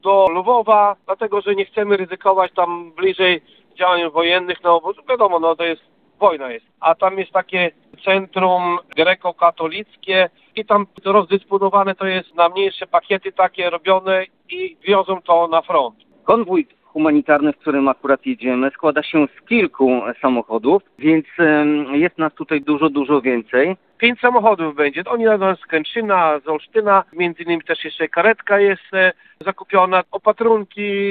do Lwowa, dlatego że nie chcemy ryzykować tam bliżej działań wojennych, no bo wiadomo, no to jest wojna jest. A tam jest takie centrum grekokatolickie i tam rozdysponowane to jest na mniejsze pakiety takie robione i wiozą to na front. Konwój humanitarny, w którym akurat jedziemy, składa się z kilku samochodów, więc jest nas tutaj dużo więcej. 5 samochodów będzie. Oni jadą z Kętrzyna, z Olsztyna, między innymi też jeszcze karetka jest zakupiona, opatrunki,